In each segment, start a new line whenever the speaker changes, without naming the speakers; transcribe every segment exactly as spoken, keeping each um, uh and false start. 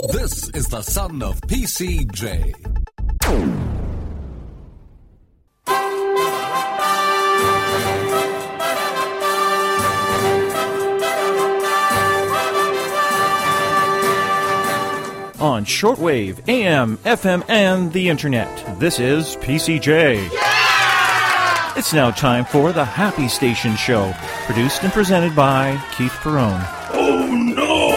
This is the son of P C J.
On shortwave, A M, F M, and the internet, this is P C J. Yeah! It's now time for the Happy Station Show, produced and presented by Keith Perrone.
Oh no!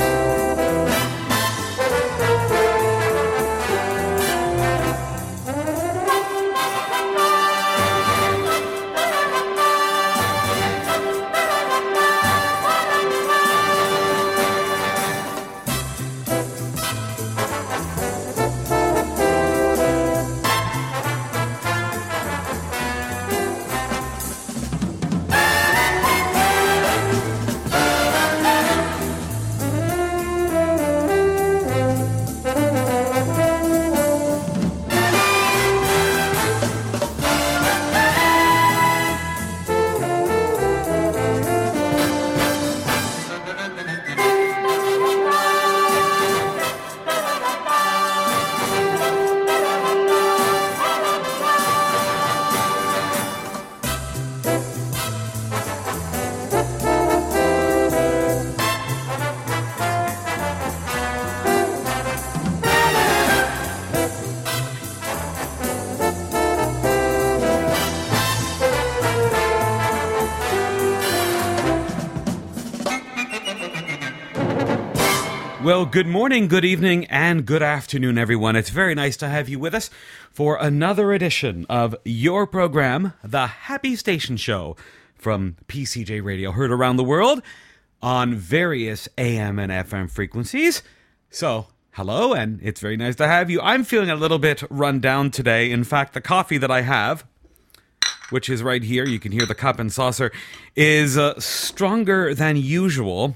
Well, good morning, good evening, and good afternoon, everyone. It's very nice to have you with us for another edition of your program, The Happy Station Show, from P C J Radio, heard around the world on various A M and F M frequencies. So, hello, and it's very nice to have you. I'm feeling a little bit run down today. In fact, the coffee that I have, which is right here, you can hear the cup and saucer, is uh, stronger than usual.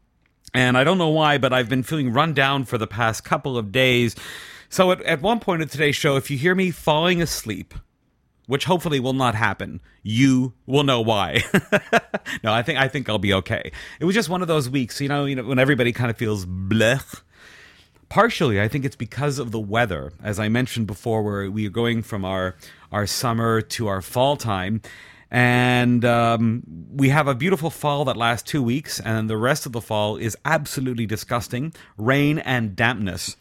And I don't know why, but I've been feeling run down for the past couple of days. So at, at one point in today's show, if you hear me falling asleep, which hopefully will not happen, you will know why. No, I think I think I'll be okay. It was just one of those weeks, you know, you know, when everybody kind of feels blech. Partially, I think it's because of the weather. As I mentioned before, where we are going from our, our summer to our fall time. And um, we have a beautiful fall that lasts two weeks, and the rest of the fall is absolutely disgusting. Rain and dampness.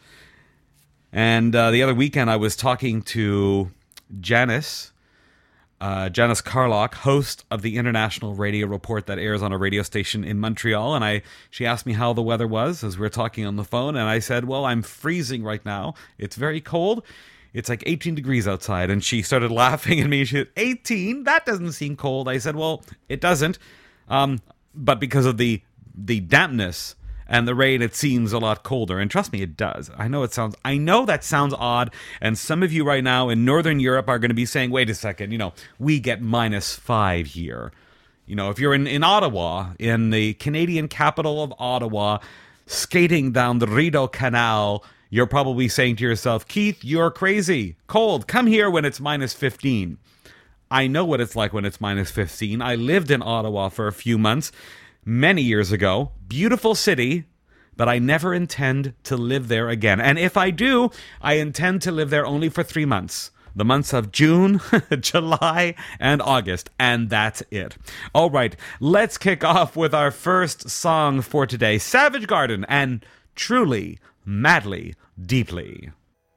And uh, the other weekend I was talking to Janice, uh, Janice Carlock, host of the International Radio Report that airs on a radio station in Montreal, and I she asked me how the weather was as we were talking on the phone, and I said, well, I'm freezing right now. It's very cold. It's like eighteen degrees outside, and she started laughing at me. She said, eighteen? That doesn't seem cold. I said, well, it doesn't, um, but because of the the dampness and the rain, it seems a lot colder, and trust me, it does. I know it sounds, I know that sounds odd, and some of you right now in Northern Europe are going to be saying, wait a second, you know, we get minus five here. You know, if you're in, in Ottawa, in the Canadian capital of Ottawa, skating down the Rideau Canal, you're probably saying to yourself, Keith, you're crazy. Cold. Come here when it's minus fifteen. I know what it's like when it's minus fifteen. I lived in Ottawa for a few months many years ago. Beautiful city, but I never intend to live there again. And if I do, I intend to live there only for three months. The months of June, July, and August. And that's it. All right, let's kick off with our first song for today. Savage Garden and Truly, Madly, Deeply.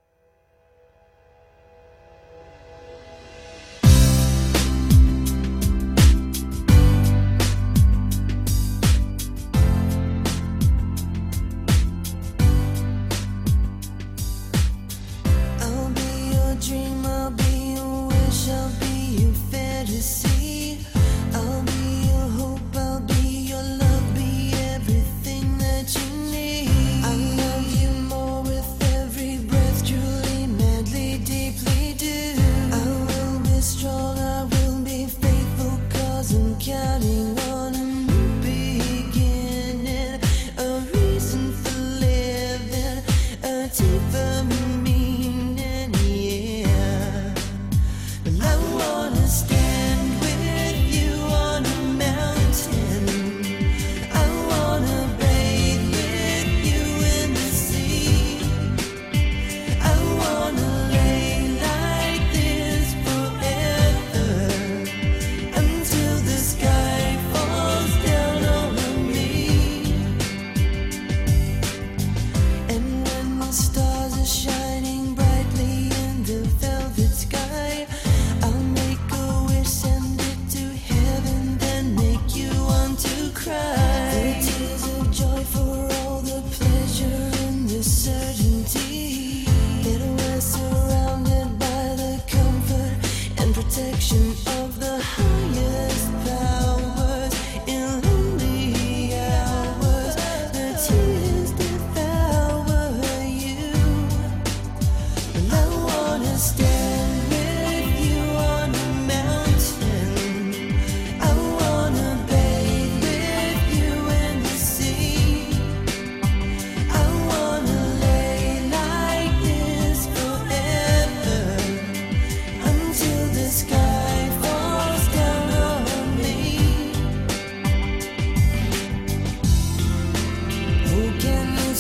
I'll be your dream, I'll be your wish, I'll be your fantasy. I'll be your hope, I'll be your love, be everything that you need. I love you more with every breath, truly, madly, deeply do. I will be strong, I will be faithful, cause I'm counting on a new beginning, a reason for living, a deeper meaning, yeah. Well, I wanna stand with you on a mountain. I wanna bathe with you in the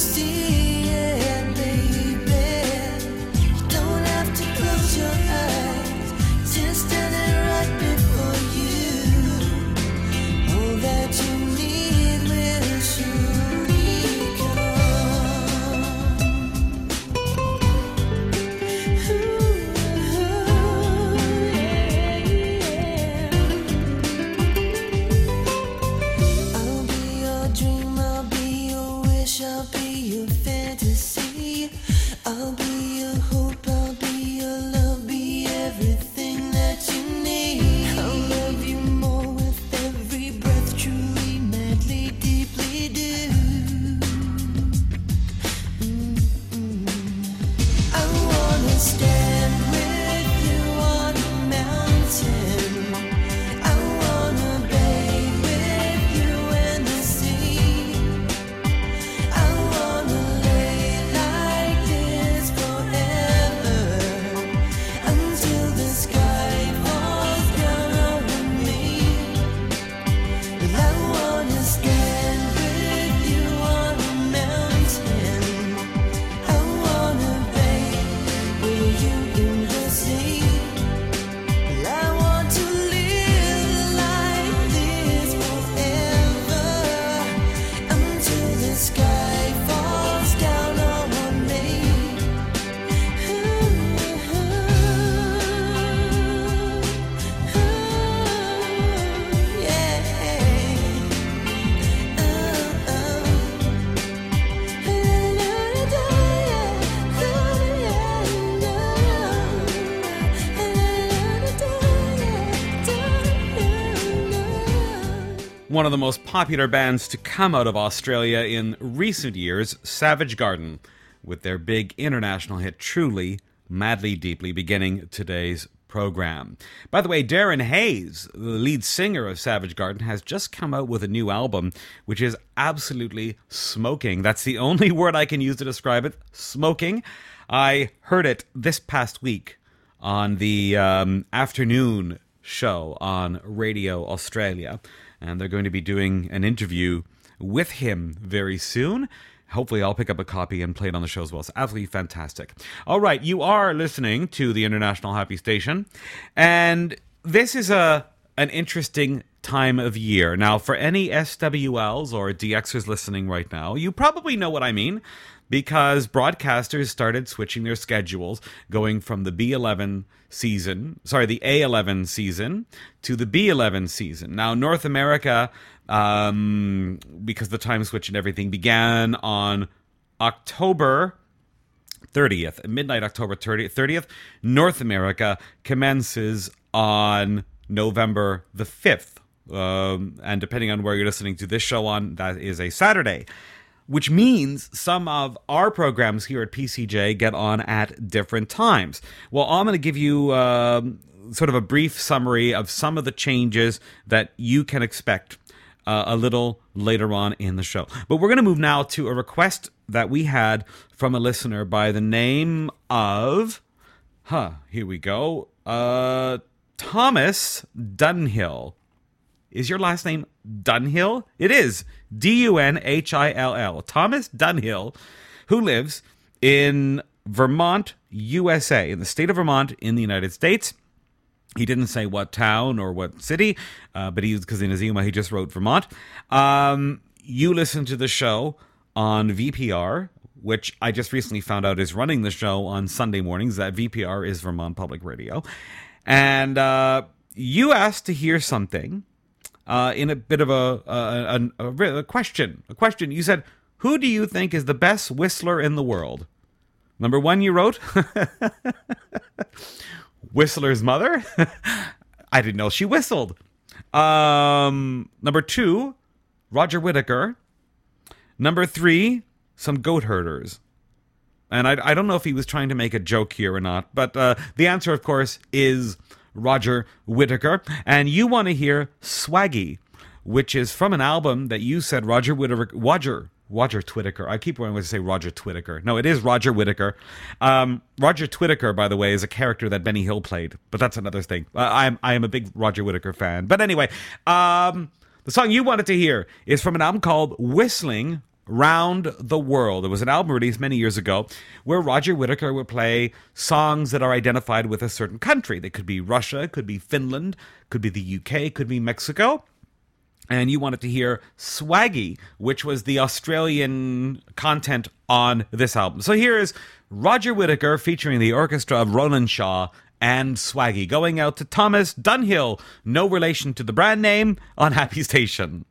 see it, baby. You don't have to close your eyes. Just standing right before you. All that you need will surely come. Ooh, yeah, yeah. I'll be your dream, I'll be your wish, I'll be your fantasy. I'll be your hope, I'll be your love, be everything that you need. I'll love you more with every breath, truly, madly, deeply do. Mm-mm. I wanna stand with you on a mountain. I wanna bathe with you in the sea. I wanna lay like this forever until the sky falls down on me. And I wanna stand with you on a mountain. I wanna bathe with you in the sea. And I want to live like this forever until the sky falls down on me.
One of the most popular bands to come out of Australia in recent years, Savage Garden, with their big international hit Truly, Madly Deeply, beginning today's program. By the way, Darren Hayes, the lead singer of Savage Garden, has just come out with a new album, which is absolutely smoking. That's the only word I can use to describe it, smoking. I heard it this past week on the um, afternoon show on Radio Australia, and they're going to be doing an interview with him very soon. Hopefully I'll pick up a copy and play it on the show as well. It's absolutely fantastic. All right, you are listening to the International Happy Station, and this is a an interesting time of year. Now, for any S W Ls or D Xers listening right now, you probably know what I mean, because broadcasters started switching their schedules, going from the B eleven season, sorry, the A eleven season to the B eleven season. Now, North America, um, because the time switch and everything began on October thirtieth, midnight October thirtieth. North America commences on November the fifth. Um, and depending on where you're listening to this show on, that is a Saturday. Which means some of our programs here at P C J get on at different times. Well, I'm going to give you uh, sort of a brief summary of some of the changes that you can expect uh, a little later on in the show. But we're going to move now to a request that we had from a listener by the name of, huh, here we go, uh, Thomas Dunhill. Is your last name Dunhill? It is. D U N H I L L. Thomas Dunhill, who lives in Vermont, U S A, in the state of Vermont in the United States. He didn't say what town or what city, uh, but he, because in his email he just wrote Vermont. Um, you listen to the show on V P R, which I just recently found out is running the show on Sunday mornings. That V P R is Vermont Public Radio. And uh, you asked to hear something uh, in a bit of a, a, a, a question. A question. You said, who do you think is the best whistler in the world? Number one, you wrote, Whistler's mother. I didn't know she whistled. Um, number two, Roger Whittaker. Number three, some goat herders. And I, I don't know if he was trying to make a joke here or not, but uh, the answer, of course, is Roger Whittaker. And you want to hear Swaggy, which is from an album that you said Roger Whittaker, Roger, Roger Whittaker. I keep wanting to say Roger Whittaker. No, it is Roger Whittaker. Um, Roger Whittaker, by the way, is a character that Benny Hill played, but that's another thing. Uh, I am I am a big Roger Whittaker fan. But anyway, um, the song you wanted to hear is from an album called Whistling Round the World. It was an album released many years ago where Roger Whittaker would play songs that are identified with a certain country. They could be Russia, could be Finland, could be the U K, could be Mexico. And you wanted to hear Swaggy, which was the Australian content on this album. So here is Roger Whittaker featuring the orchestra of Roland Shaw and Swaggy, going out to Thomas Dunhill, no relation to the brand name, on Happy Station.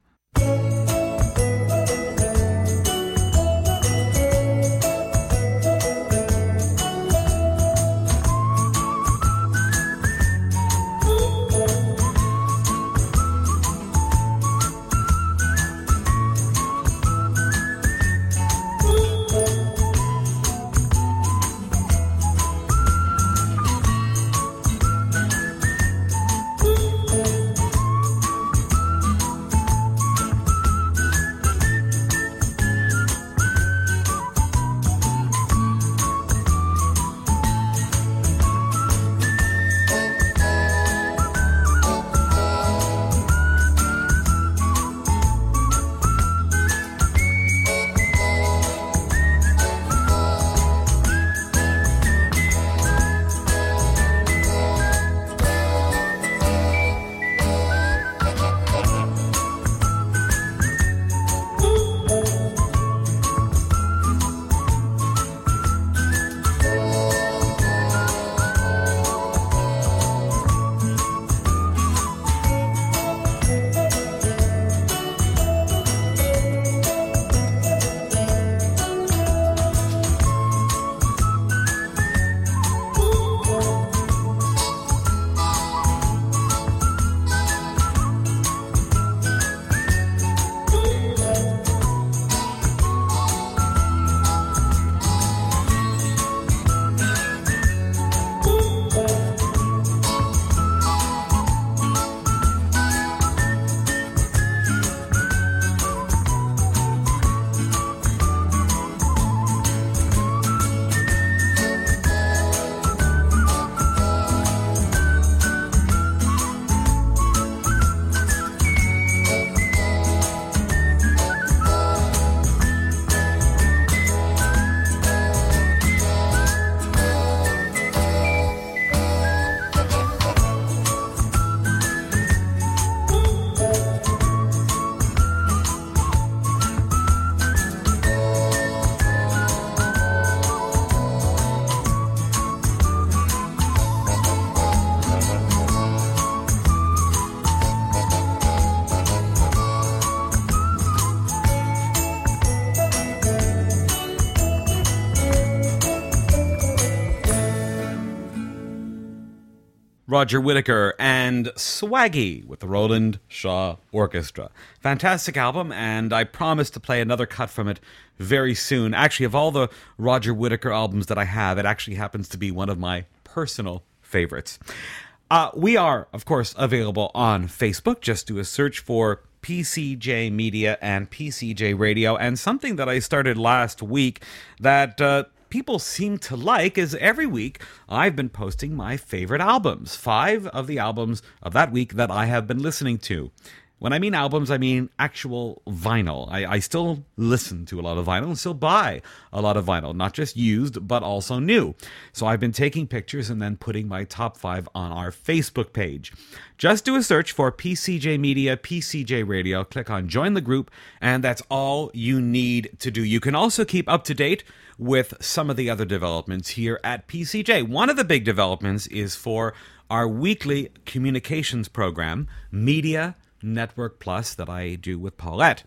Roger Whittaker and Swaggy with the Roland Shaw Orchestra. Fantastic album, and I promise to play another cut from it very soon. Actually, of all the Roger Whittaker albums that I have, it actually happens to be one of my personal favorites. Uh, we are, of course, available on Facebook. Just do a search for P C J Media and P C J Radio. And something that I started last week that uh, people seem to like is every week I've been posting my favorite albums. Five of the albums of that week that I have been listening to. When I mean albums, I mean actual vinyl. I, I still listen to a lot of vinyl and still buy a lot of vinyl, not just used, but also new. So I've been taking pictures and then putting my top five on our Facebook page. Just do a search for P C J Media, P C J Radio, click on Join the Group, and that's all you need to do. You can also keep up to date with some of the other developments here at P C J. One of the big developments is for our weekly communications program, Media Network Plus, that I do with Paulette.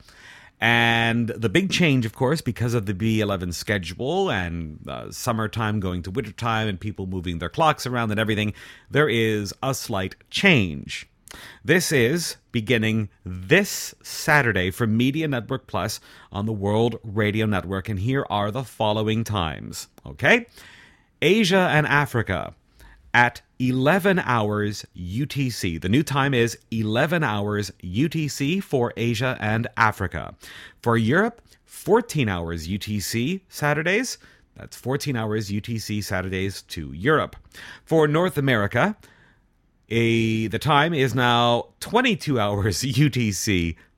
And the big change, of course, because of the B eleven schedule and uh, summertime going to wintertime and people moving their clocks around and everything, there is a slight change. This is beginning this Saturday for Media Network Plus on the World Radio Network, and here are the following times, okay? Asia and Africa at eleven hours U T C. The new time is eleven hours U T C for Asia and Africa. For Europe, fourteen hours U T C Saturdays. That's fourteen hours U T C Saturdays to Europe. For North America, a, the time is now twenty-two hours U T C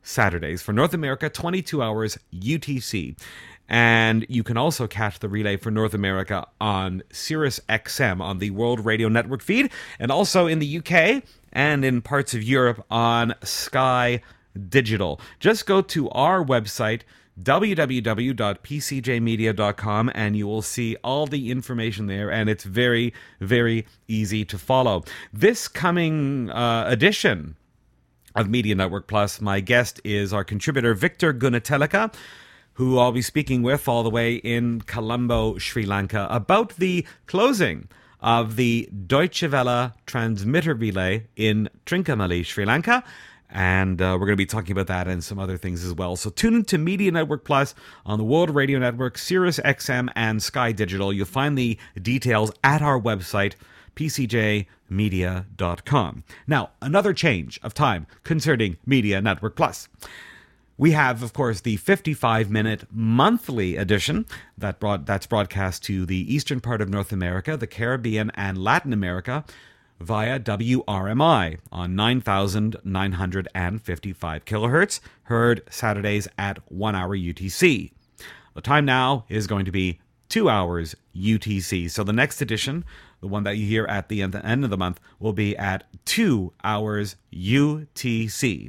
Saturdays. For North America, twenty-two hours U T C. And you can also catch the relay for North America on Sirius X M on the World Radio Network feed, and also in the U K and in parts of Europe on Sky Digital. Just go to our website, w w w dot p c j media dot com, and you will see all the information there, and it's very, very easy to follow. This coming uh, edition of Media Network Plus, my guest is our contributor, Victor Gunatelika, who I'll be speaking with all the way in Colombo, Sri Lanka, about the closing of the Deutsche Welle transmitter relay in Trincomalee, Sri Lanka. And uh, we're going to be talking about that and some other things as well. So tune into Media Network Plus on the World Radio Network, Sirius X M, and Sky Digital. You'll find the details at our website, p c j media dot com. Now, another change of time concerning Media Network Plus. We have, of course, the fifty-five minute monthly edition that broad, that's broadcast to the eastern part of North America, the Caribbean, and Latin America via W R M I on nine thousand nine hundred fifty-five kilohertz, heard Saturdays at one hour U T C. The time now is going to be two hours U T C. So the next edition, the one that you hear at the end, the end of the month, will be at two hours U T C.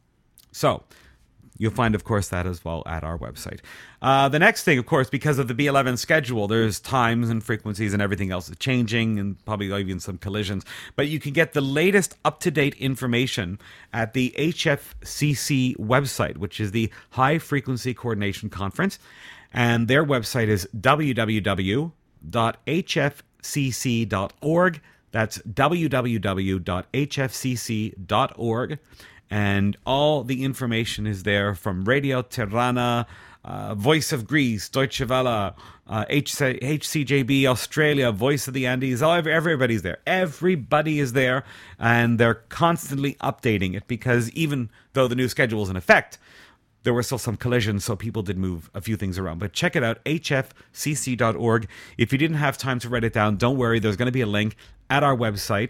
So you'll find, of course, that as well at our website. Uh, the next thing, of course, because of the B eleven schedule, there's times and frequencies and everything else is changing, and probably even some collisions. But you can get the latest up-to-date information at the H F C C website, which is the High Frequency Coordination Conference. And their website is w w w dot h f c c dot org. That's w w w dot h f c c dot org. And all the information is there from Radio Tirana, uh, Voice of Greece, Deutsche Welle, uh, H C J B Australia, Voice of the Andes. All, everybody's there. Everybody is there, and they're constantly updating it, because even though the new schedule is in effect, there were still some collisions, so people did move a few things around. But check it out, h f c c dot org. If you didn't have time to write it down, don't worry. There's going to be a link at our website,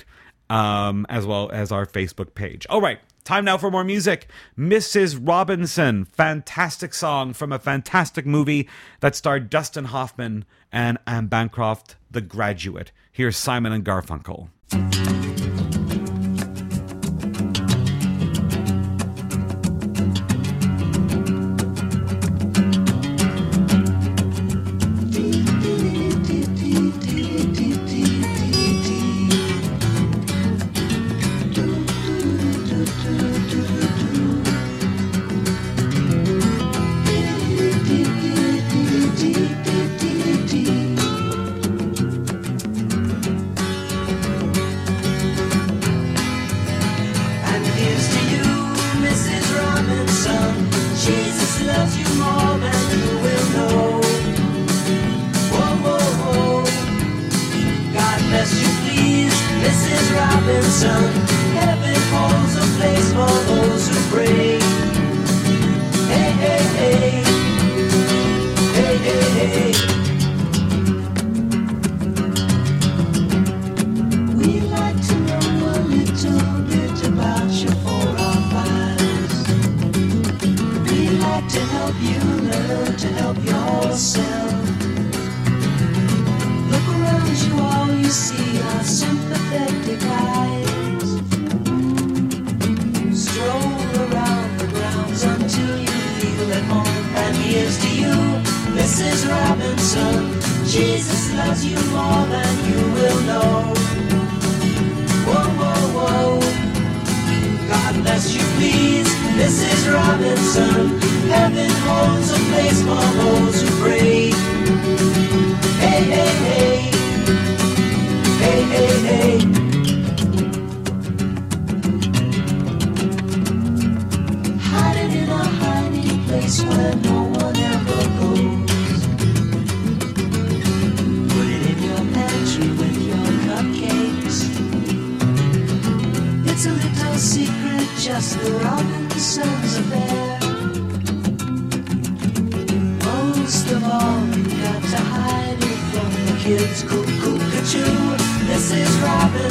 um, as well as our Facebook page. All right. Time now for more music. Missus Robinson, fantastic song from a fantastic movie that starred Dustin Hoffman and Anne Bancroft, The Graduate. Here's Simon and Garfunkel.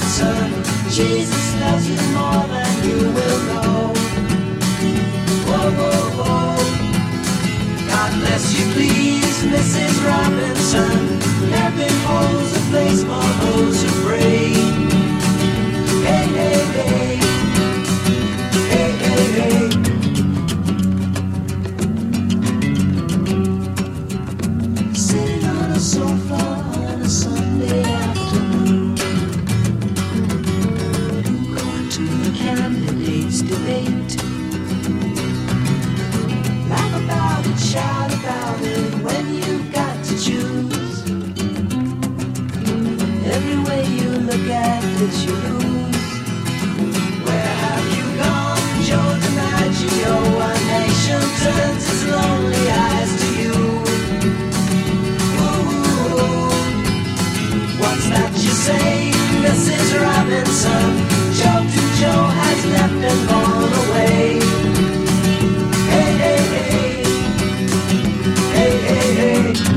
Jesus loves you more than you will know. Whoa, Missus Robinson. Heaven holds a place for those who pray. Hey, hey, hey. Hey, hey, hey. Sitting on a sofa on a Sunday afternoon, going to the candidates' debate. Laugh about it, shout about it when you've got to choose. Every way you look at it, you lose. Where have you gone, Joe DiMaggio? Our nation turns its lonely eyes to you. Ooh, what's that you say, Missus Robinson? Joe to Joe has left and gone away. Hey, hey, hey. Hey, hey, hey.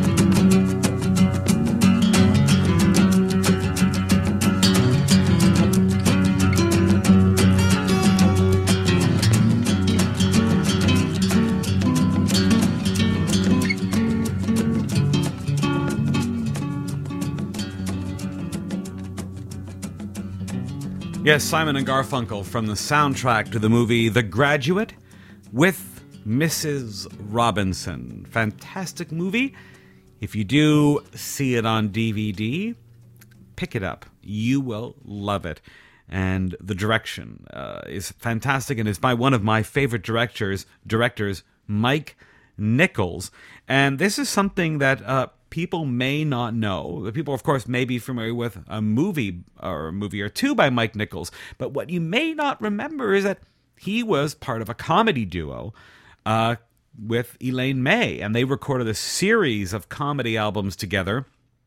Yes, Simon and Garfunkel from the soundtrack to the movie The Graduate with Missus Robinson. Fantastic movie. If you do see it on D V D, pick it up. You will love it. And the direction uh, is fantastic, and it's by one of my favorite directors, directors, Mike Nichols. And this is something that uh, people may not know. People, of course, may be familiar with a movie or a movie or two by Mike Nichols. But what you may not remember is that he was part of a comedy duo uh, with Elaine May. And they recorded a series of comedy albums together.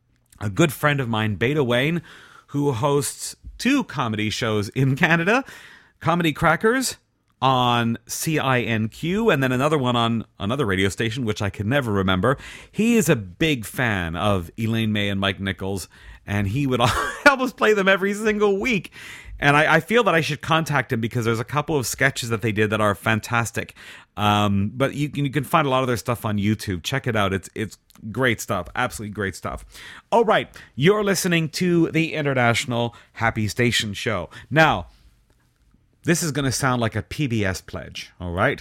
A good friend of mine, Beta Wayne, who hosts two comedy shows in Canada, Comedy Crackers on C I N Q, and then another one on another radio station, which I can never remember. He is a big fan of Elaine May and Mike Nichols, and he would almost play them every single week. And I, I feel that I should contact him because there's a couple of sketches that they did that are fantastic. Um, but you, you can find a lot of their stuff on YouTube. Check it out. It's it's great stuff. Absolutely great stuff. All right. You're listening to the International Happy Station Show. Now, this is going to sound like a P B S pledge, all right?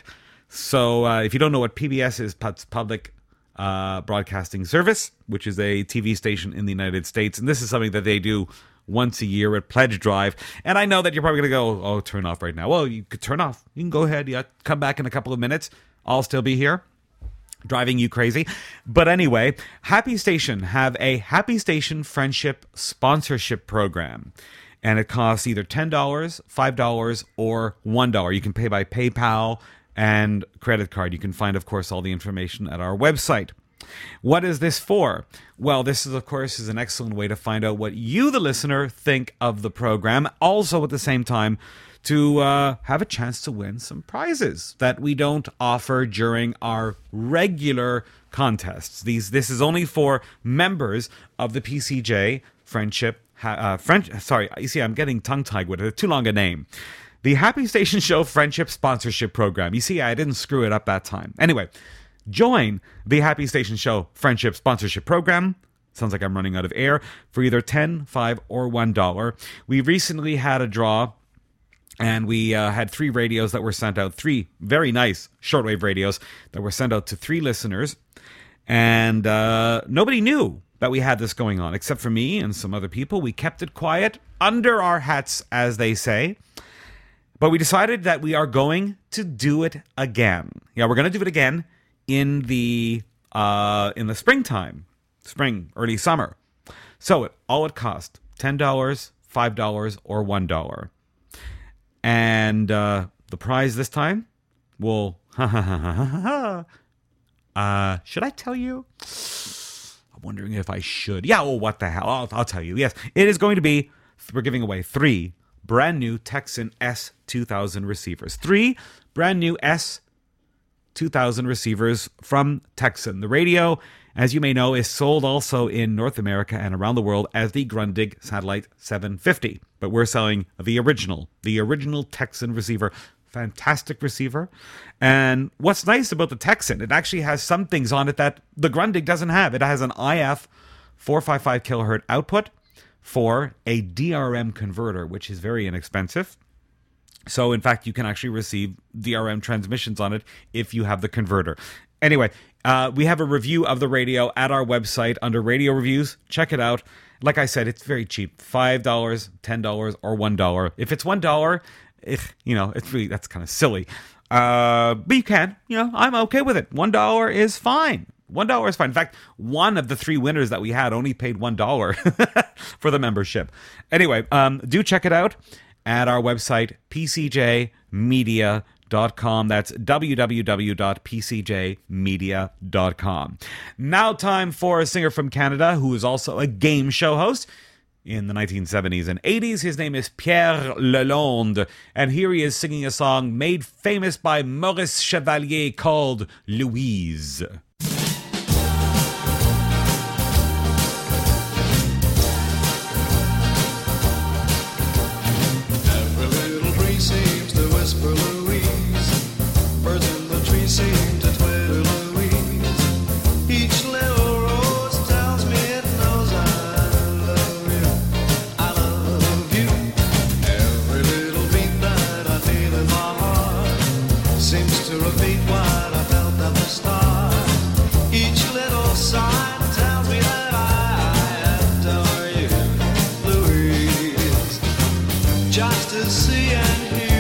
So uh, if you don't know what P B S is, it's Public uh, Broadcasting Service, which is a T V station in the United States. And this is something that they do once a year at Pledge Drive. And I know that you're probably going to go, oh, turn off right now. Well, you could turn off. You can go ahead. Yeah, come back in a couple of minutes. I'll still be here, driving you crazy. But anyway, Happy Station have a Happy Station Friendship Sponsorship Program. And it costs either ten dollars, five dollars, or one dollar. You can pay by PayPal and credit card. You can find, of course, all the information at our website. What is this for? Well, this is, of course, is an excellent way to find out what you, the listener, think of the program. Also, at the same time, to uh, have a chance to win some prizes that we don't offer during our regular contests. These, this is only for members of the P C J Friendship Uh, French, sorry, you see, I'm getting tongue-tied with it. It's too long a name. The Happy Station Show Friendship Sponsorship Program. You see, I didn't screw it up that time. Anyway, join the Happy Station Show Friendship Sponsorship Program. Sounds like I'm running out of air. For either ten, five, or one dollar. We recently had a draw, and we uh, had three radios that were sent out. Three very nice shortwave radios that were sent out to three listeners. And uh, nobody knew that we had this going on, except for me and some other people. We kept it quiet, under our hats, as they say. But we decided that we are going to do it again. Yeah, we're going to do it again in the uh, in the springtime, spring, early summer. So it, all it cost, ten dollars, five dollars, or one dollar. And uh, the prize this time will, uh, should I tell you? Wondering if I should. Yeah, oh, what the hell? I'll, I'll tell you. Yes, it is going to be, we're giving away three brand new Texan S two thousand receivers. Three brand new S two thousand receivers from Texan. The radio, as you may know, is sold also in North America and around the world as the Grundig Satellite seven fifty. But we're selling the original, the original Texan receiver fantastic receiver. And what's nice about the Texan, it actually has some things on it that the Grundig doesn't have. It has an I F four fifty-five kilohertz output for a D R M converter, which is very inexpensive. So, in fact, you can actually receive D R M transmissions on it if you have the converter. Anyway, uh, we have a review of the radio at our website under radio reviews. Check it out. Like I said, it's very cheap. five dollars, ten dollars, or one dollar. If it's one dollar, eh, you know, it's really, that's kind of silly. Uh, but you can, you know, I'm okay with it. one dollar is fine. one dollar is fine. In fact, one of the three winners that we had only paid one dollar for the membership. Anyway, um, do check it out at our website, p c j media dot com. That's w w w dot p c j media dot com. Now time for a singer from Canada who is also a game show host. In the nineteen seventies and eighties, his name is Pierre Lalonde, and here he is singing a song made famous by Maurice Chevalier called Louise.
Whisper Louise, birds in the trees seem to twitter Louise. Each little rose tells me it knows I love you, I love you. Every little beat that I feel in my heart seems to repeat what I felt at the start. Each little sign tells me that I adore you, Louise. Just to see and hear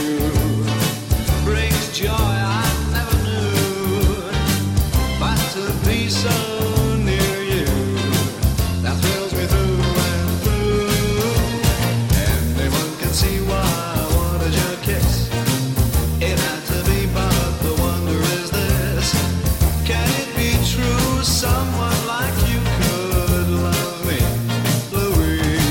joy I never knew, but to be so near you, that thrills me through and through. Anyone can see why I wanted your kiss. It had to be, but the wonder is this: can it be true? Someone like you could love me, Louise.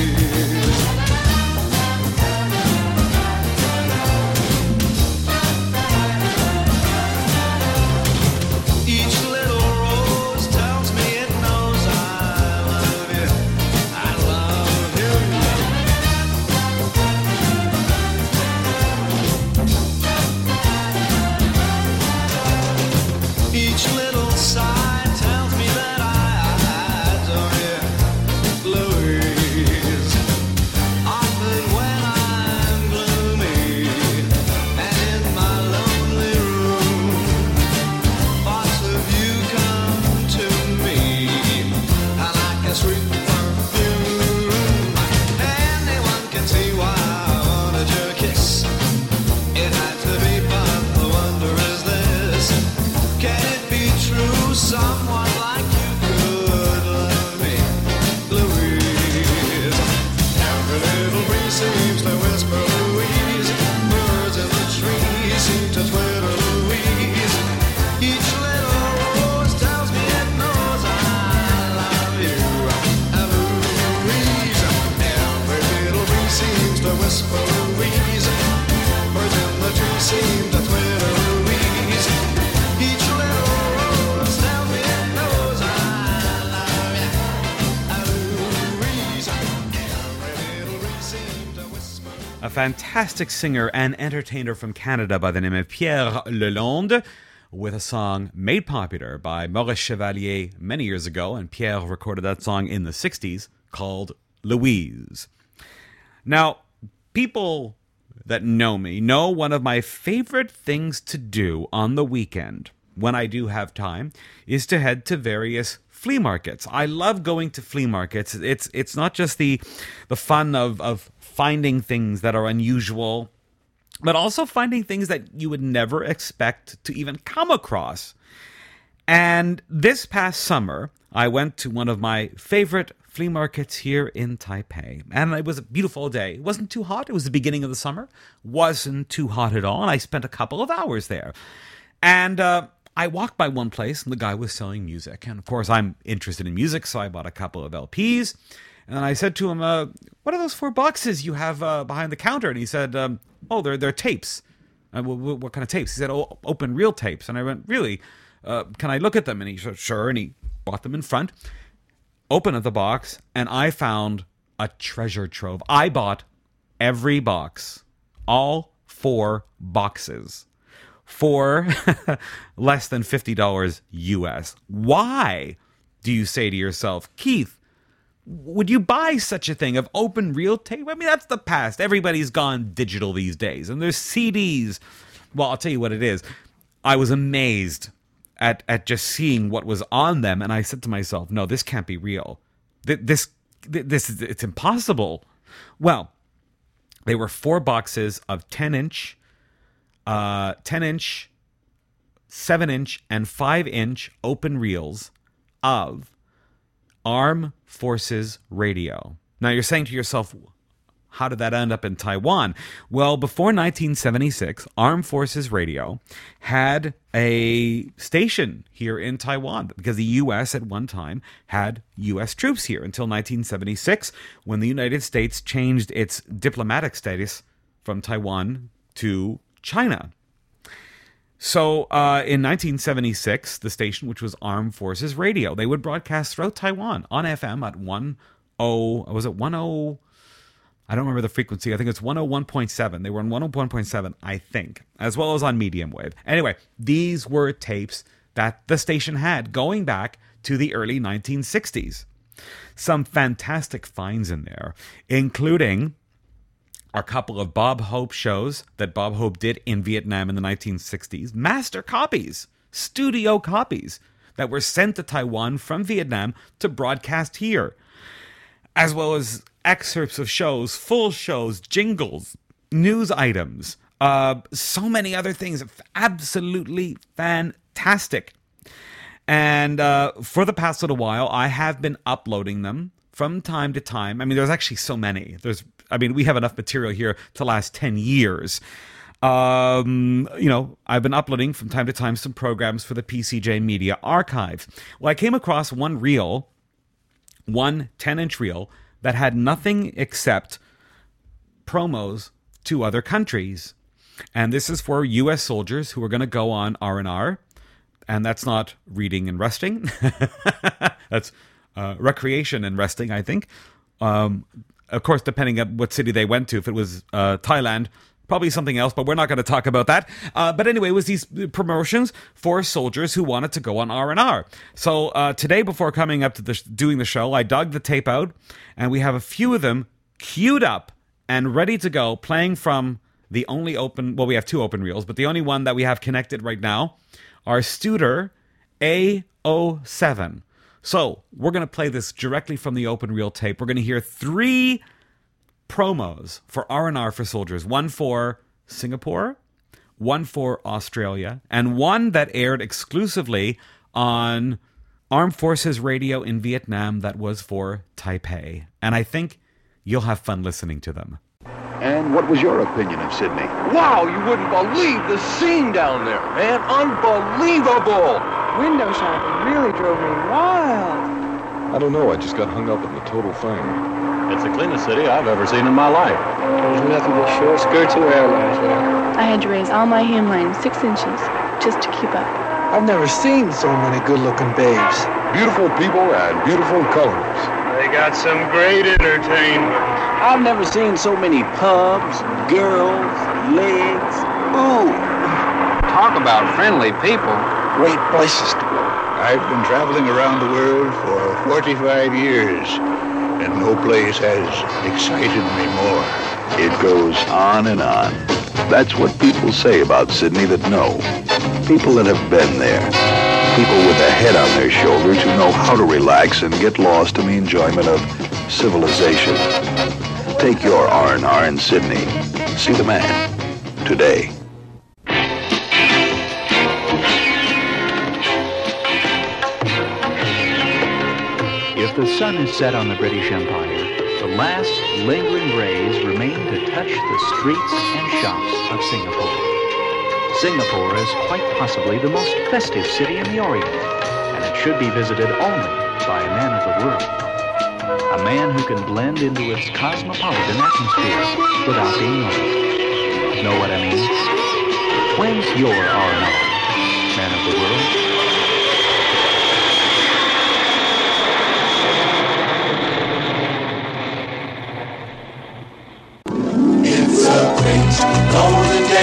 A fantastic singer and entertainer from Canada by the name of Pierre Lalonde, with a song made popular by Maurice Chevalier many years ago, and Pierre recorded that song in the sixties, called Louise. Now, people that know me know one of my favorite things to do on the weekend, when I do have time, is to head to various flea markets. I love going to flea markets. It's it's not just the the fun of of finding things that are unusual, but also finding things that you would never expect to even come across. And this past summer, I went to one of my favorite flea markets here in Taipei. And it was a beautiful day. It wasn't too hot. It was the beginning of the summer. Wasn't too hot at all. And I spent a couple of hours there. And uh, I walked by one place, and the guy was selling music. And of course, I'm interested in music, so I bought a couple of L Ps. And I said to him, uh, what are those four boxes you have uh, behind the counter? And he said, um, oh, they're, they're tapes. Uh, what, what kind of tapes? He said, oh, open reel tapes. And I went, really? Uh, can I look at them? And he said, sure. And he brought them in front, opened up the box, and I found a treasure trove. I bought every box, all four boxes for less than fifty dollars U S. Why, do you say to yourself, Keith, would you buy such a thing of open reel tape? I mean, that's the past. Everybody's gone digital these days, and there's C Ds. Well, I'll tell you what it is. I was amazed at, at just seeing what was on them, and I said to myself, no, this can't be real. Th- This, th- this is, it's impossible. Well, they were four boxes of ten inch, uh, ten inch, seven inch, and five inch open reels of Armed Forces Radio. Now you're saying to yourself, how did that end up in Taiwan? Well, before nineteen seventy-six, Armed Forces Radio had a station here in Taiwan because the U S at one time had U S troops here until nineteen seventy-six, when the United States changed its diplomatic status from Taiwan to China. So uh, in nineteen seventy-six, the station, which was Armed Forces Radio, they would broadcast throughout Taiwan on F M at one oh, was it one oh? I don't remember the frequency. I think it's one oh one point seven. They were on one oh one point seven, I think, as well as on medium wave. Anyway, these were tapes that the station had going back to the early nineteen sixties. Some fantastic finds in there, including a couple of Bob Hope shows that Bob Hope did in Vietnam in the nineteen sixties. Master copies, studio copies that were sent to Taiwan from Vietnam to broadcast here, as well as excerpts of shows, full shows, jingles, news items, uh, so many other things. Absolutely fantastic. And uh, for the past little while, I have been uploading them from time to time. I mean, there's actually so many. There's, I mean, we have enough material here to last ten years. Um, you know, I've been uploading from time to time some programs for the P C J Media Archive. Well, I came across one reel, one ten-inch reel, that had nothing except promos to other countries. And this is for U S soldiers who are going to go on R and R. And that's not reading and resting. That's uh, recreation and resting, I think. Um, of course, depending on what city they went to. If it was uh, Thailand, probably something else, but we're not going to talk about that. Uh, but anyway, it was these promotions for soldiers who wanted to go on R and R. So uh, today, before coming up to the, doing the show, I dug the tape out, and we have a few of them queued up and ready to go, playing from the only open, well, we have two open reels, but the only one that we have connected right now, our Studer A oh seven. So we're going to play this directly from the open reel tape. We're going to hear three promos for R and R for soldiers. One for Singapore, one for Australia, and one that aired exclusively on Armed Forces Radio in Vietnam that was for Taipei. And I think you'll have fun listening to them.
And what was your opinion of Sydney?
Wow, you wouldn't believe the scene down there, man. Unbelievable.
Window shopping really drove me wild.
I don't know, I just got hung up on the total thing.
It's the cleanest city I've ever seen in my life.
There's nothing but short skirts and airlines there.
I had to raise all my hemline six inches just to keep up.
I've never seen so many good-looking babes.
Beautiful people and beautiful colors.
They got some great entertainment.
I've never seen so many pubs, girls, legs. Ooh.
Talk about friendly people.
Great places to go.
I've been traveling around the world for forty-five years, and no place has excited me more.
It goes on and on. That's what people say about Sydney that know. People that have been there. People with a head on their shoulders who know how to relax and get lost in the enjoyment of civilization. Take your R and R in Sydney. See the man today.
If the sun is set on the British Empire, the last lingering rays remain to touch the streets and shops of Singapore. Singapore is quite possibly the most festive city in the Orient, and it should be visited only by a man of the world. A man who can blend into its cosmopolitan atmosphere without being noticed. Know what I mean? When's your R and R, man of the world?
It's a great golden day.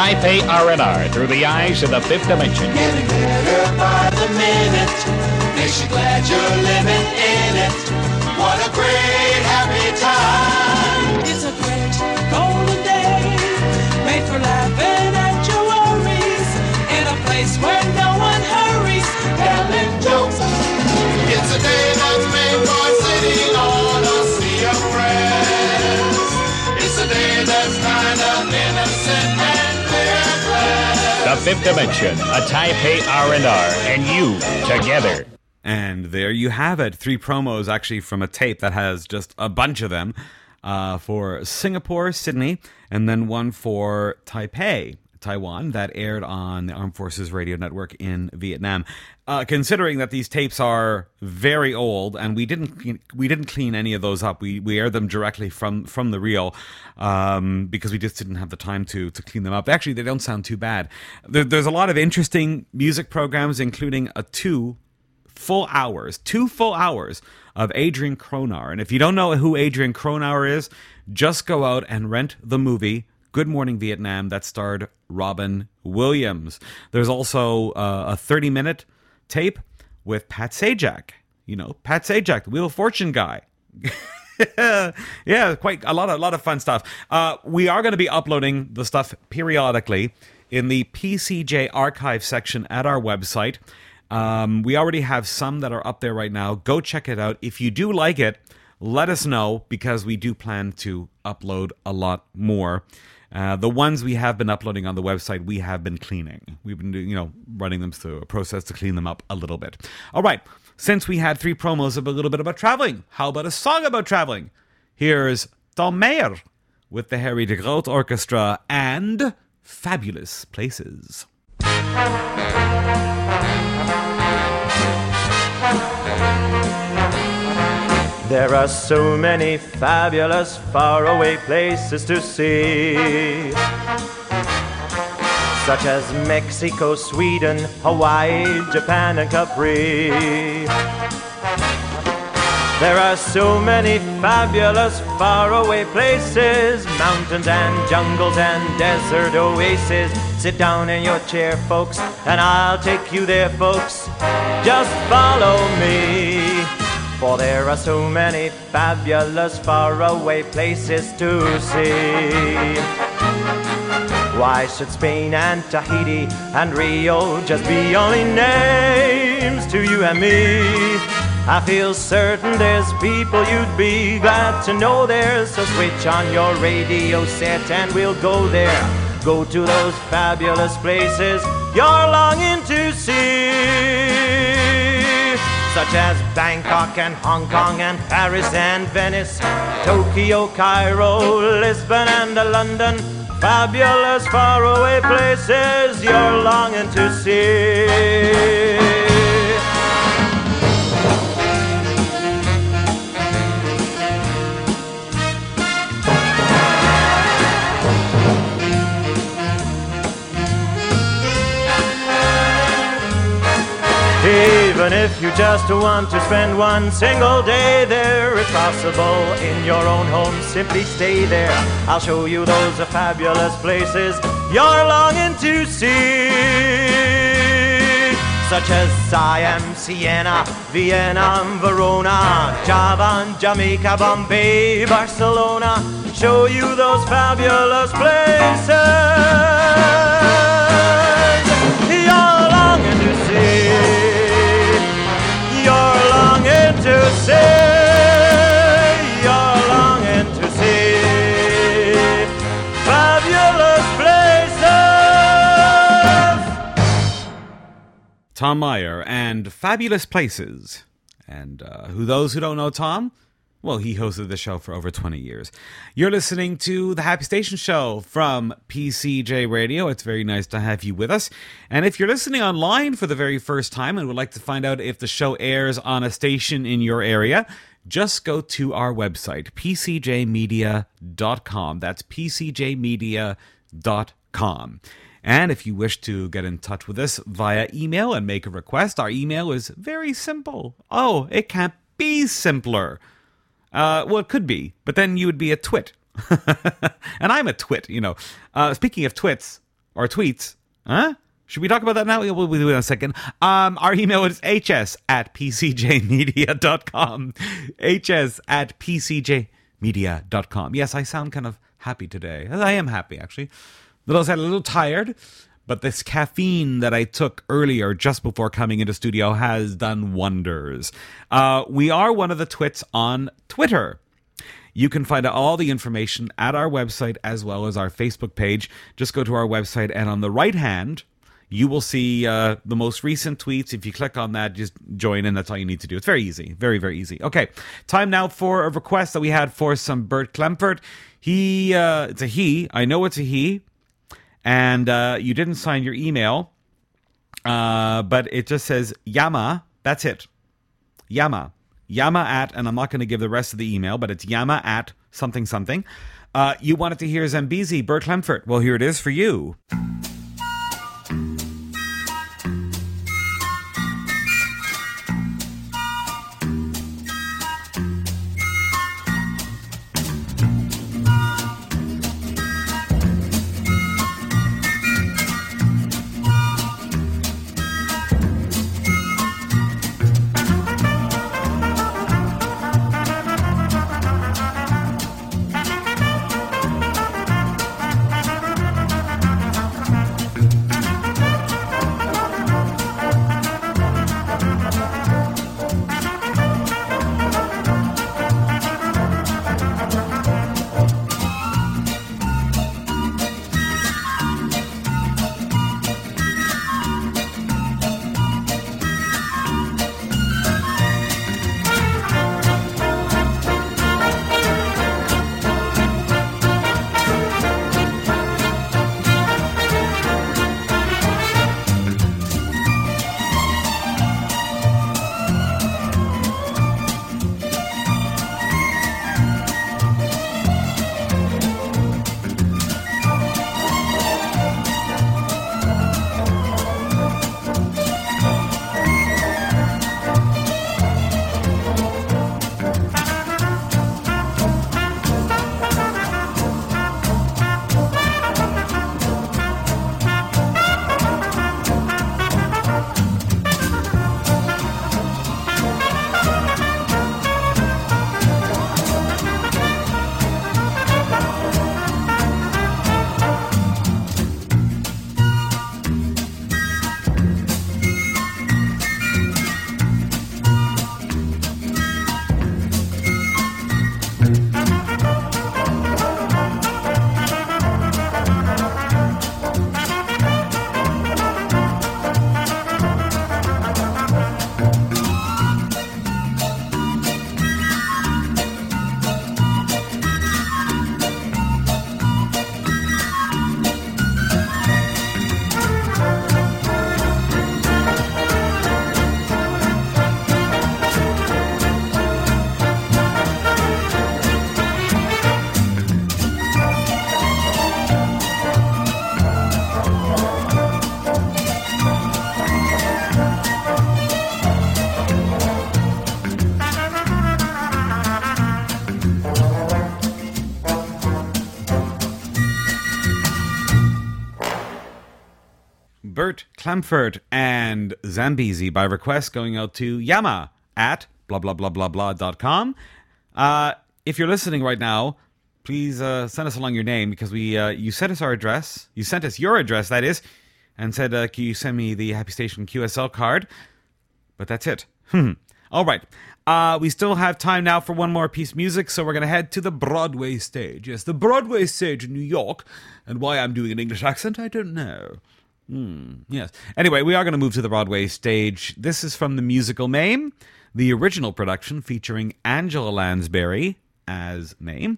Taipei R and R through the eyes of the fifth dimension.
Getting better by the minute. Makes you glad you're living in it. What a great happy time.
It's a great golden day, made for laughing at your worries, in a place where no one hurries, telling jokes.
It's a day that's made for sitting on a sea of friends. It's a day that's kind of innocent and clear glass.
The fifth dimension, a Taipei R and R, and you together.
And there you have it. Three promos actually from a tape that has just a bunch of them uh, for Singapore, Sydney, and then one for Taipei, Taiwan, that aired on the Armed Forces Radio Network in Vietnam. Uh, considering that these tapes are very old, and we didn't we didn't clean any of those up. We we aired them directly from from the reel um, because we just didn't have the time to to clean them up. Actually, they don't sound too bad. There, there's a lot of interesting music programs, including a two. Full hours, two full hours of Adrian Cronauer. And if you don't know who Adrian Cronauer is, just go out and rent the movie Good Morning Vietnam that starred Robin Williams. There's also uh, a thirty-minute tape with Pat Sajak. You know, Pat Sajak, the Wheel of Fortune guy. Yeah, quite a lot of, a lot of fun stuff. Uh, we are going to be uploading the stuff periodically in the P C J archive section at our website. Um, we already have some that are up there right now. Go check it out. If you do like it, let us know, because we do plan to upload a lot more. Uh, the ones we have been uploading on the website, we have been cleaning. We've been, you know, running them through a process to clean them up a little bit. All right. Since we had three promos of a little bit about traveling, how about a song about traveling? Here's Tom Mayer with the Harry de Groot Orchestra and Fabulous Places.
There are so many fabulous faraway places to see, such as Mexico, Sweden, Hawaii, Japan, and Capri. There are so many fabulous faraway places, mountains and jungles and desert oases. Sit down in your chair, folks, and I'll take you there, folks. Just follow me. For there are so many fabulous faraway places to see. Why should Spain and Tahiti and Rio just be only names to you and me? I feel certain there's people you'd be glad to know there. So switch on your radio set and we'll go there. Go to those fabulous places you're longing to see, such as Bangkok and Hong Kong and Paris and Venice, Tokyo, Cairo, Lisbon and London. Fabulous faraway places you're longing to see. Even if you just want to spend one single day there, it's possible in your own home. Simply stay there. I'll show you those fabulous places you're longing to see, such as Siam, Siena, Vienna, Verona, Java, Jamaica, Bombay, Barcelona. Show you those fabulous places you're longing to see. You're longing to see, you're longing to see fabulous places.
Tom Mayer and Fabulous Places. And uh, who those who don't know Tom? Well, he hosted the show for over twenty years. You're listening to The Happy Station Show from P C J Radio. It's very nice to have you with us. And if you're listening online for the very first time and would like to find out if the show airs on a station in your area, just go to our website, p c j media dot com. That's p c j media dot com. And if you wish to get in touch with us via email and make a request, our email is very simple. Oh, it can't be simpler. Uh, well, it could be, but then you would be a twit. And I'm a twit, you know. Uh, speaking of twits, or tweets. Huh? Should we talk about that now? We'll, we'll do it in a second. Um, our email is hs at pcjmedia.com. hs at pcjmedia.com. Yes, I sound kind of happy today. I am happy, actually. Little, a little tired, but this caffeine that I took earlier, just before coming into studio, has done wonders. Uh, we are one of the twits on Twitter. You can find all the information at our website as well as our Facebook page. Just go to our website, and on the right hand, you will see uh, the most recent tweets. If you click on that, just join in. That's all you need to do. It's very easy. Very, very easy. Okay, time now for a request that we had for some Bert Klemfert. He, uh, it's a he. I know it's a he. And uh, you didn't sign your email. Uh, but it just says Yama. That's it. Yama. Yama at, and I'm not going to give the rest of the email, but it's Yama at something something. Uh, you wanted to hear Zambezi, Bert Klemfert. Well, here it is for you. Bert Klemfert and Zambezi by request going out to Yama at blah blah blah blah blah dot com. Uh, if you're listening right now, please uh, send us along your name because we uh, you sent us our address. You sent us your address, that is, and said, uh, can you send me the Happy Station Q S L card? But that's it. All right. Uh, we still have time now for one more piece of music, so we're going to head to the Broadway stage. Yes, the Broadway stage in New York. And why I'm doing an English accent, I don't know. Hmm, yes. Anyway, we are going to move to the Broadway stage. This is from the musical Mame, the original production featuring Angela Lansbury as Mame,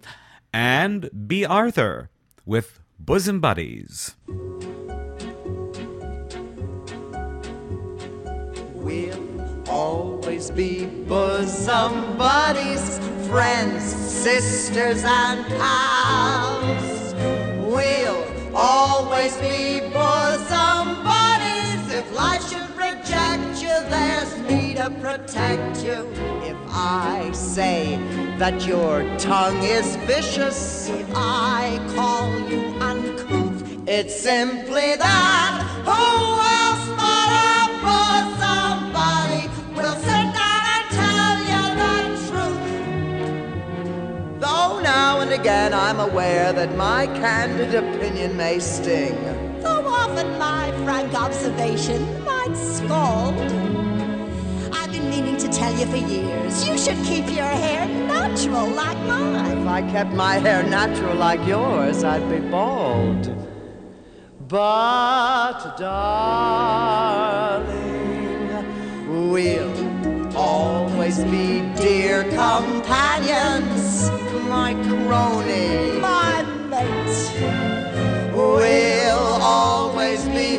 and B. Arthur with Bosom Buddies.
We'll always be bosom buddies, friends, sisters, and pals. We'll always be bosom buddies. If life should reject you, there's me to protect you. If I say that your tongue is vicious, if I call you uncouth, It's simply that. Who else but a somebody will sit down and tell you the truth? Though now and again I'm aware that my candid opinion may sting.
Though often my frank observation might scald. I've been meaning to tell you for years, you should keep your hair natural like mine.
If I kept my hair natural like yours, I'd be bald. But, darling, we'll always be dear companions, my crony,
my mate.
We'll always be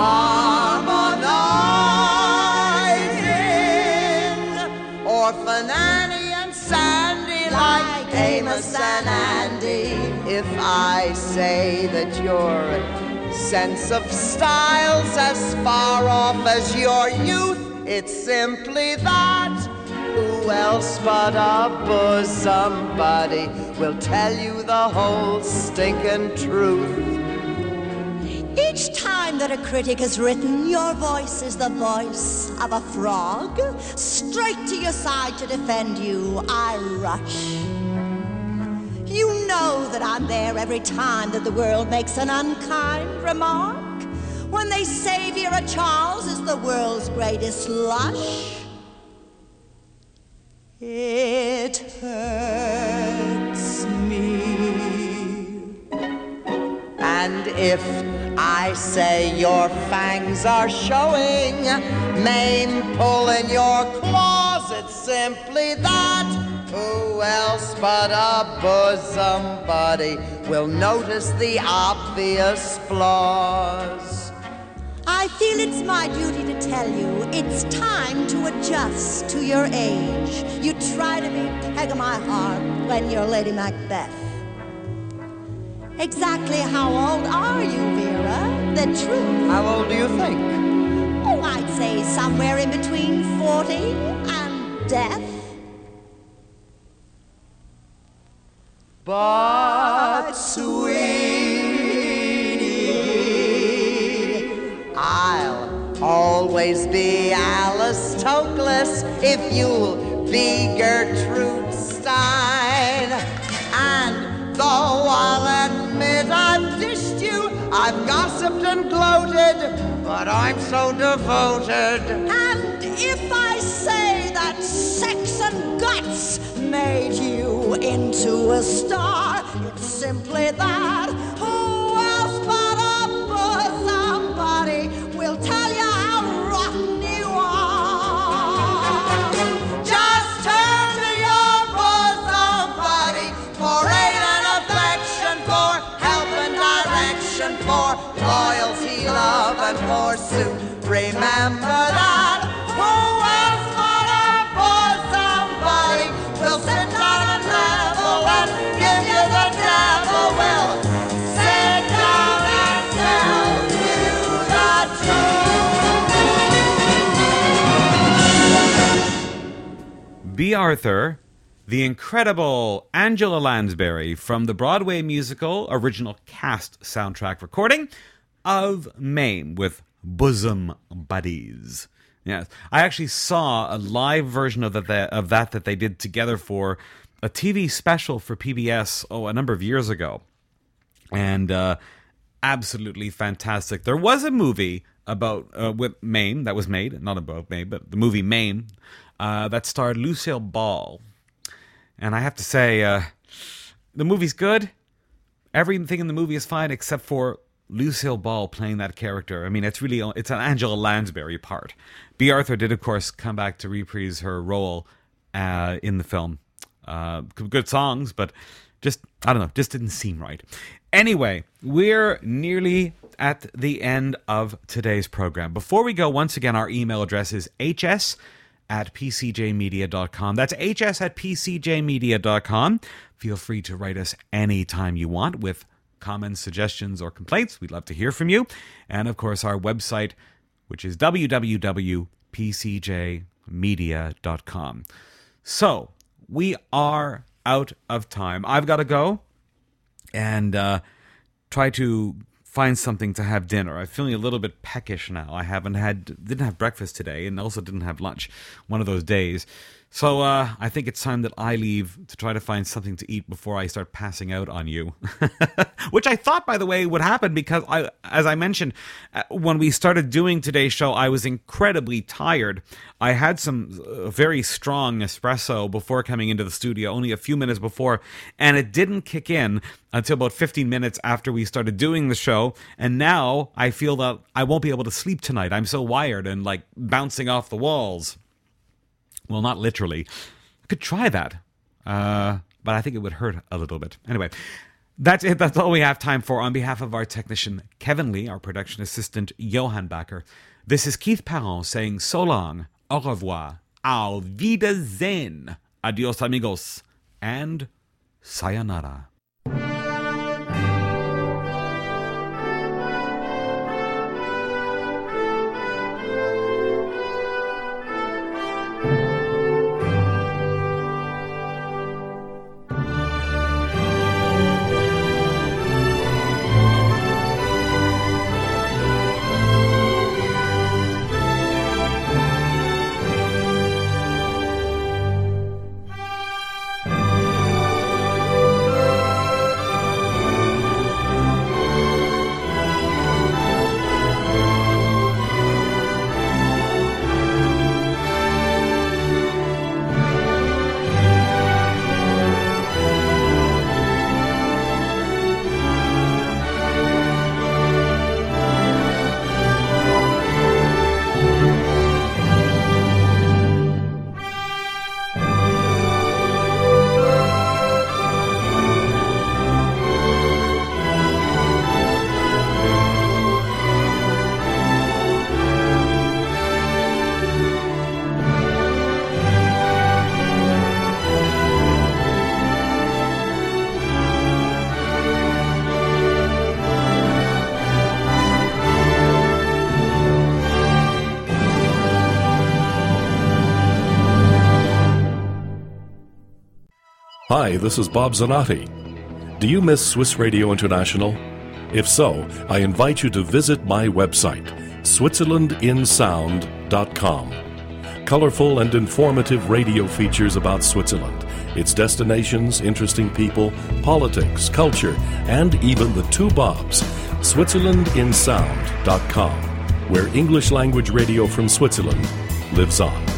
harmonizing, Orphan Annie and Sandy, like Amos and Andy. If I say that your sense of style's as far off as your youth, it's simply that. Who else but a bosom buddy will tell you the whole stinking truth?
Each time that a critic has written, your voice is the voice of a frog. Straight to your side to defend you, I rush. You know that I'm there every time that the world makes an unkind remark. When they say Vera Charles is the world's greatest lush. It hurts me.
And if I say your fangs are showing, main pulling your claws, it's simply that. Who else but a bosom buddy will notice the obvious flaws?
I feel it's my duty to tell you it's time to adjust to your age. You try to be peg of my heart when you're Lady Macbeth. Exactly how old are you, Vera? The truth.
How old do you think?
Oh, I'd say somewhere in between forty and death.
But, sweetie, I'll always be Alice Toklas if you'll be Gertrude Stein. And though I'll admit I've dished you, I've gossiped and gloated, but I'm so devoted.
And if I say that sex and guts made you into a star, it's simply that. Who else but a bosom buddy will tell you how rotten you are? Just turn to your bosom buddy for aid and affection, for help and direction, for
Loyalty, love, and forsooth. Remember that. Who else but a bosom buddy will sit down and level and give you the devil? Will sit down and tell you the truth.
B. Arthur, the incredible Angela Lansbury from the Broadway musical original cast soundtrack recording of Mame with Bosom Buddies. Yes, I actually saw a live version of that of that that they did together for a T V special for P B S oh a number of years ago, and uh, absolutely fantastic. There was a movie about uh, with Mame that was made, not about Mame, but the movie Mame uh, that starred Lucille Ball, and I have to say uh, the movie's good. Everything in the movie is fine except for Lucille Ball playing that character. I mean, it's really, it's an Angela Lansbury part. B. Arthur did, of course, come back to reprise her role uh, in the film. Uh, good songs, but just, I don't know, just didn't seem right. Anyway, we're nearly at the end of today's program. Before we go, once again, our email address is hs at p c j media dot com. That's hs at p c j media dot com. Feel free to write us anytime you want with comments, suggestions, or complaints. We'd love to hear from you. And of course, our website, which is w w w dot p c j media dot com. So, we are out of time. I've got to go and uh, try to find something to have dinner. I'm feeling a little bit peckish now. I haven't had, didn't have breakfast today, and also didn't have lunch. One of those days. So uh, I think it's time that I leave to try to find something to eat before I start passing out on you. Which I thought, by the way, would happen because, I, as I mentioned, when we started doing today's show, I was incredibly tired. I had some uh, very strong espresso before coming into the studio, only a few minutes before, and it didn't kick in until about fifteen minutes after we started doing the show. And now I feel that I won't be able to sleep tonight. I'm so wired and like bouncing off the walls. Well, not literally. I could try that. Uh, but I think it would hurt a little bit. Anyway, that's it. That's all we have time for. On behalf of our technician, Kevin Lee, our production assistant, Johan Backer, this is Keith Parent saying so long, au revoir, auf Wiedersehen, adios amigos, and sayonara.
Hi, this is Bob Zanotti. Do you miss Swiss Radio International? If so, I invite you to visit my website, switzerland in sound dot com. Colorful and informative radio features about Switzerland, its destinations, interesting people, politics, culture, and even the two Bobs, switzerland in sound dot com, where English language radio from Switzerland lives on.